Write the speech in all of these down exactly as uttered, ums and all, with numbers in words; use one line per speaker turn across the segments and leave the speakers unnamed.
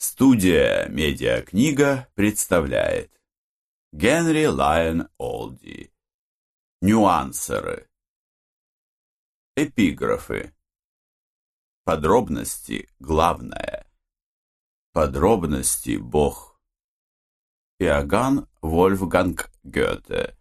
Студия «Медиакнига» представляет Генри Лайон Олди. Нюансеры. Эпиграфы. Подробности – главное. Подробности – Бог. Иоганн Вольфганг Гёте.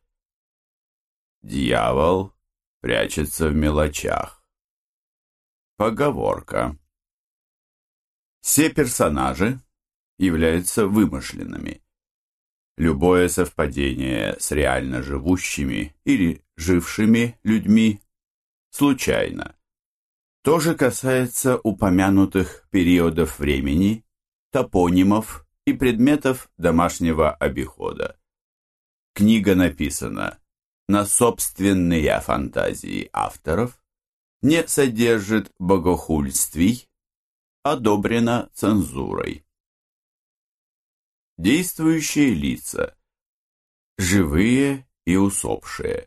Дьявол прячется в мелочах. Поговорка. Все персонажи являются вымышленными. Любое совпадение с реально живущими или жившими людьми случайно. То же касается упомянутых периодов времени, топонимов и предметов домашнего обихода. Книга написана на собственные фантазии авторов, не содержит богохульствий, одобрено цензурой. Действующие лица. Живые и усопшие.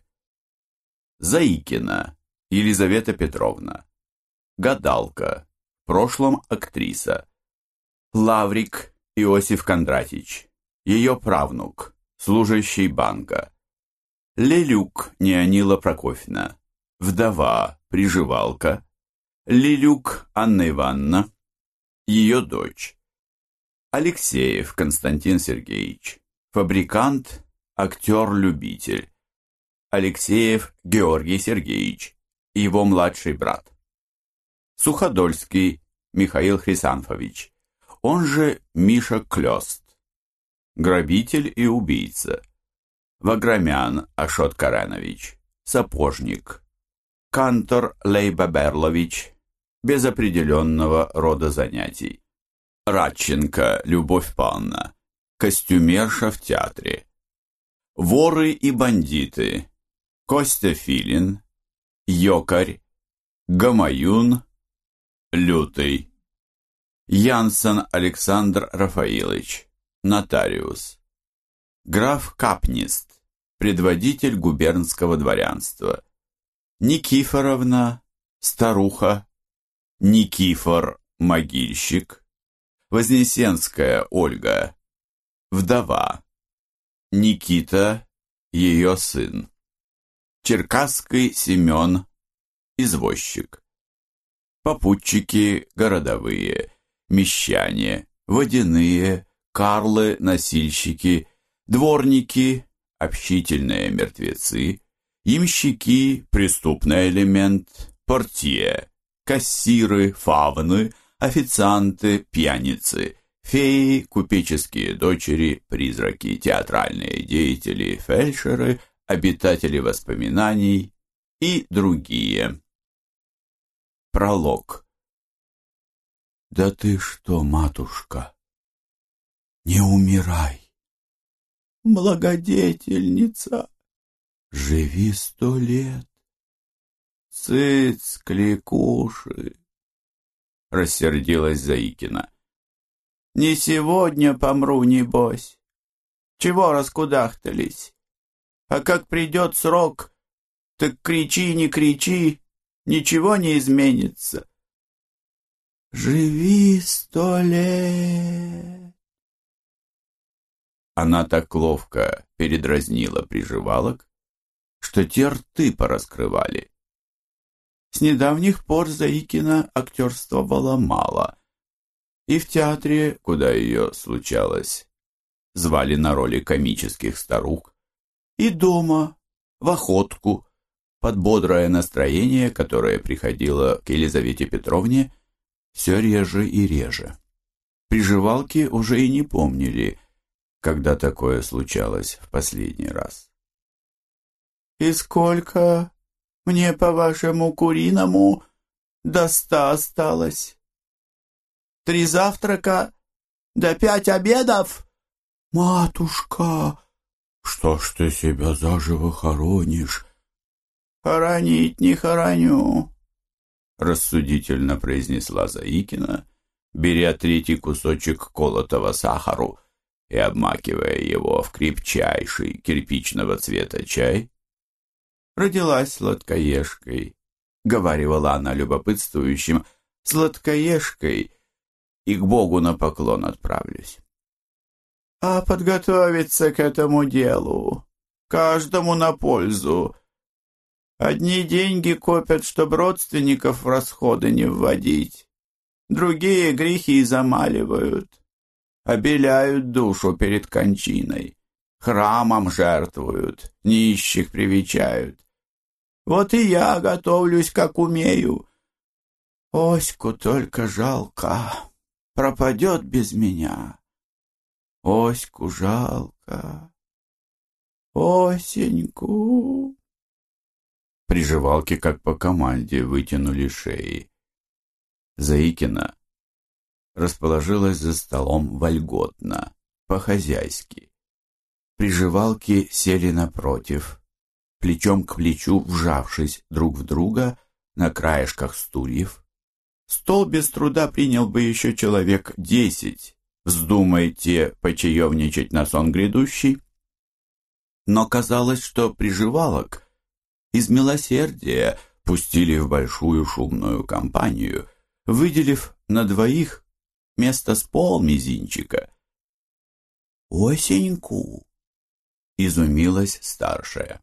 Заикина Елизавета Петровна. Гадалка, в прошлом актриса. Лаврик Иосиф Кондратич. Ее правнук, служащий банка. Лелюк Неонила Прокофьевна. Вдова, приживалка. Лелюк Анна Ивановна. Ее дочь. Алексеев Константин Сергеевич. Фабрикант, актер-любитель. Алексеев Георгий Сергеевич. Его младший брат. Суходольский Михаил Хрисанфович. Он же Миша Клёст. Грабитель и убийца. Ваграмян Ашот Каренович. Сапожник. Кантор Лейба Берлович. Без определенного рода занятий. Радченко Любовь Павловна. Костюмерша в театре. Воры и бандиты. Костя Филин. Йокарь. Гамаюн. Лютый. Янсен Александр Рафаилович. Нотариус. Граф Капнист. Предводитель губернского дворянства. Никифоровна. Старуха. Никифор, могильщик. Вознесенская Ольга, вдова. Никита, ее сын. Черкасский Семен, извозчик. Попутчики городовые, мещане, водяные, карлы, носильщики, дворники, общительные мертвецы, ямщики, преступный элемент, портье. Кассиры, фавны, официанты, пьяницы, феи, купеческие дочери, призраки, театральные деятели, фельдшеры, обитатели воспоминаний и другие. Пролог. Да ты что, матушка, не умирай, благодетельница, живи сто лет. «Цыц, кликуши!» — рассердилась Заикина. «Не сегодня помру, небось. Чего раскудахтались? А как придет срок, так кричи, не кричи, ничего не изменится. Живи сто лет!» Она так ловко передразнила приживалок, что те рты пораскрывали. С недавних пор Заикина актерствовала мало, и в театре, куда ее случалось, звали на роли комических старух, и дома, в охотку, под бодрое настроение, которое приходило к Елизавете Петровне все реже и реже. Приживалки уже и не помнили, когда такое случалось в последний раз. «И сколько мне, по-вашему, куриному до ста осталось? Три завтрака, да пять обедов? Матушка, что ж ты себя заживо хоронишь?» «Хоронить не хороню», — рассудительно произнесла Заикина, беря третий кусочек колотого сахару и обмакивая его в крепчайший кирпичного цвета чай. «Родилась сладкоежкой», — говаривала она любопытствующим, «сладкоежкой и к Богу на поклон отправлюсь. А подготовиться к этому делу каждому на пользу. Одни деньги копят, чтобы родственников в расходы не вводить, другие грехи замаливают, обеляют душу перед кончиной, храмом жертвуют, нищих привечают. Вот и я готовлюсь, как умею. Оську только жалко, пропадет без меня. Оську жалко, Осеньку. Приживалки, как по команде, вытянули шеи. Заикина расположилась за столом вольготно, по-хозяйски. Приживалки сели напротив, плечом к плечу вжавшись друг в друга на краешках стульев. Стол без труда принял бы еще человек десять, вздумайте почаевничать на сон грядущий. Но казалось, что приживалок из милосердия пустили в большую шумную компанию, выделив на двоих место с полмизинчика. «Осеньку!» — изумилась старшая.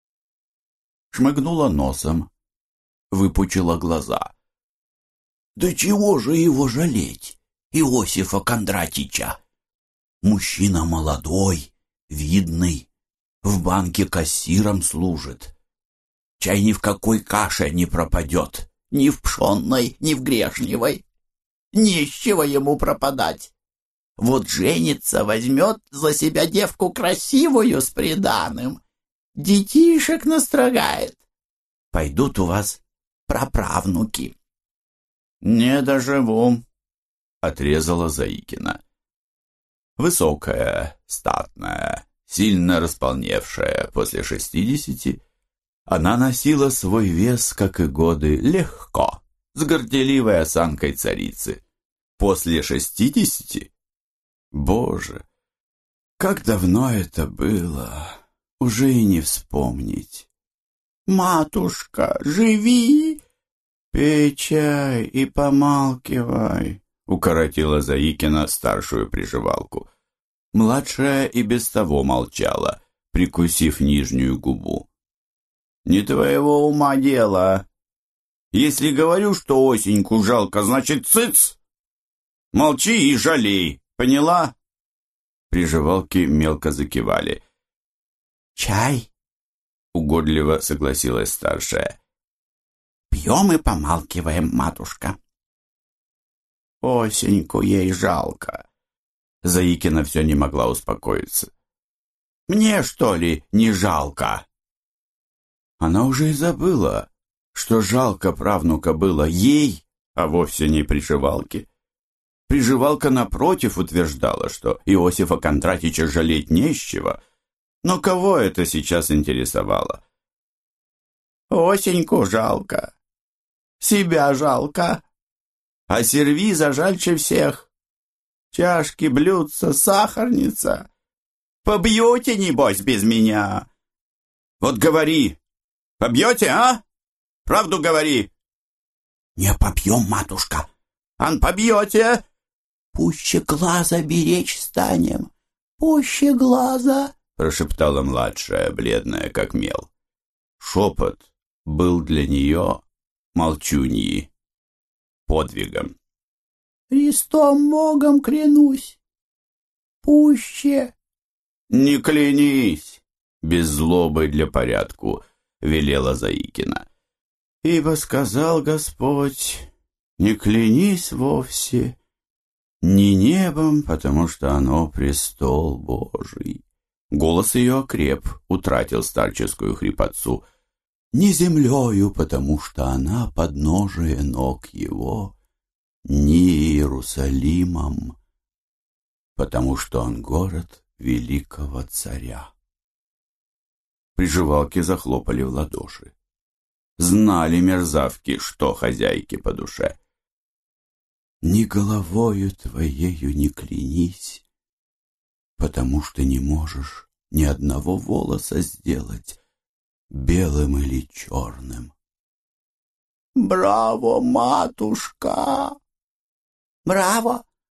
Шмыгнула носом, выпучила глаза. «Да чего же его жалеть, Иосифа Кондратича? Мужчина молодой, видный, в банке кассиром служит. Чай ни в какой каше не пропадет, ни в пшенной, ни в грешневой. Не с чего ему пропадать. Вот женится, возьмет за себя девку красивую с приданым, детишек настрогает. Пойдут у вас праправнуки». «Не доживу», — отрезала Заикина. Высокая, статная, сильно располневшая после шестидесяти, она носила свой вес, как и годы, легко, с горделивой осанкой царицы. После шестидесяти? Боже, как давно это было, уже и не вспомнить. «Матушка, живи!» «Пей чай и помалкивай», — укоротила Заикина старшую приживалку. Младшая и без того молчала, прикусив нижнюю губу. «Не твоего ума дело. Если говорю, что Осеньку жалко, значит цыц! Молчи и жалей, поняла?» Приживалки мелко закивали. «Чай?» — угодливо согласилась старшая. «Пьем и помалкиваем, матушка». «Осеньку ей жалко». Заикина все не могла успокоиться. «Мне, что ли, не жалко?» Она уже и забыла, что жалко правнука было ей, а вовсе не приживалке. Приживалка, напротив, утверждала, что Иосифа Кондратича жалеть не с чего. Но кого это сейчас интересовало? «Осеньку жалко. Себя жалко. А сервиза жальче всех. Чашки, блюдца, сахарница. Побьете, небось, без меня? Вот говори, побьете, а? Правду говори». «Не побьем, матушка». «Ан побьете?» «Пуще глаза беречь станем. Пуще глаза», — прошептала младшая, бледная как мел. Шепот был для нее молчуньи подвигом. «Христом Богом клянусь, пуще». «Не клянись», — без злобы для порядку велела Заикина. «Ибо сказал Господь, не клянись вовсе, ни небом, потому что оно престол Божий». Голос ее окреп, утратил старческую хрипотцу. «Ни землею, потому что она подножие ног его, ни Иерусалимом, потому что он город великого царя». Приживалки захлопали в ладоши. Знали мерзавки, что хозяйке по душе. «Ни головою твоею не клянись, потому что не можешь ни одного волоса сделать белым или черным». «Браво, матушка! Браво!